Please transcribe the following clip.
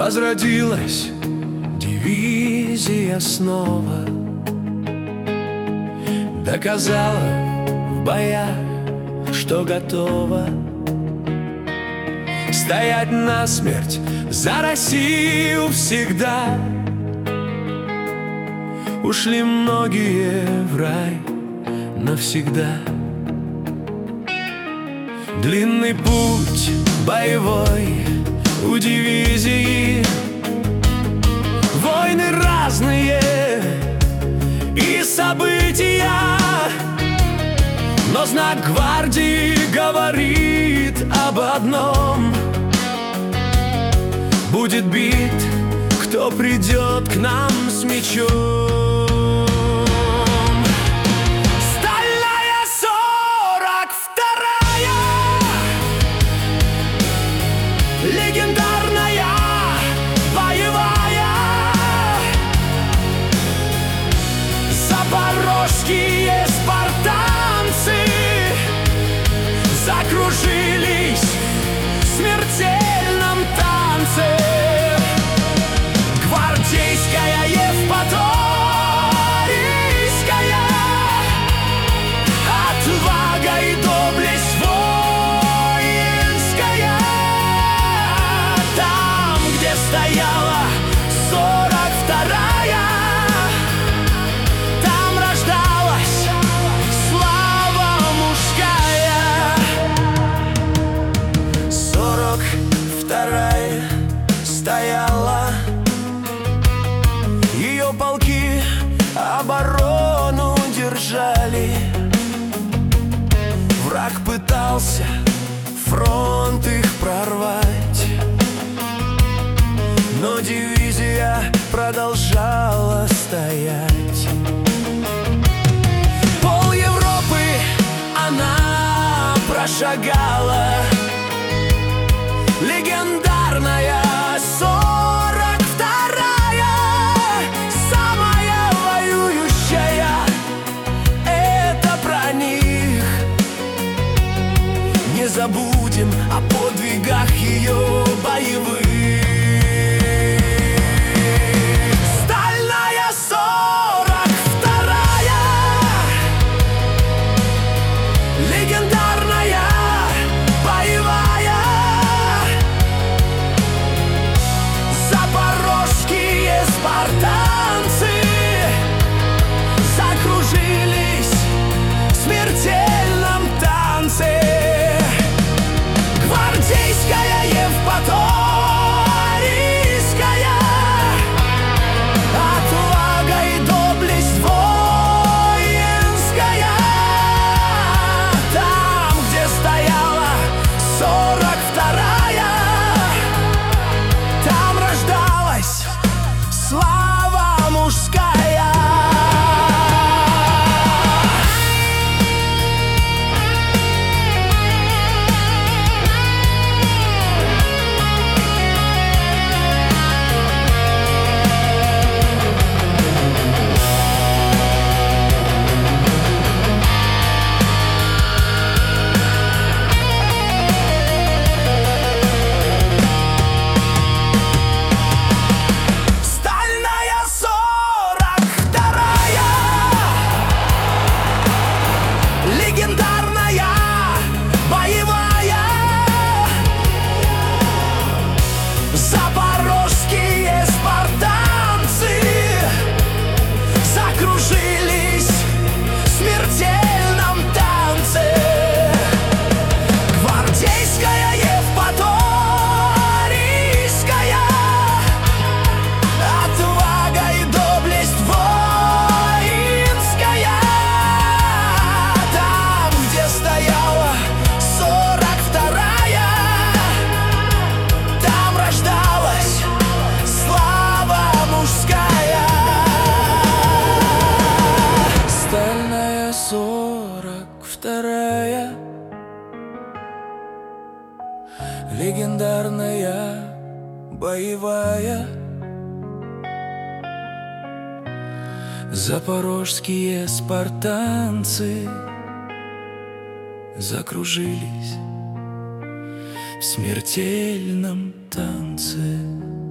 Возродилась дивизия снова, доказала в боях, что готова стоять насмерть за Россию всегда. Ушли многие в рай навсегда. Длинный путь боевой у дивизии, войны разные и события, но знак гвардии говорит об одном: будет бит, кто придет к нам с мечом. Легендарная, боевая, запорожские спартанцы закружились в смертельном танце. Гвардейская, Евпаторийская, отвага и доблесть стояла 42-я, там рождалась слава мужская. 42-я стояла, ее полки оборону держали. Враг пытался фронт их прорвать, но дивизия продолжала стоять. Пол Европы она прошагала, легендарная 42-я, самая воюющая. Это про них. Не забудем о подвигах ее боевых. Спартанцы закружились в смертельном танце. Гвардейская, Евпаторийская, отвага и доблесть воинская, там, где стояла 42-я, там рождалась слава мужская. Запорожские спартанцы закружились в смертельном танце. Гвардейская, Евпаторийская, отвага и доблесть воинская, там, где стояла 42-я, там рождалась слава мужская. Стальная 42-я, легендарная, боевая, запорожские спартанцы закружились в смертельном танце.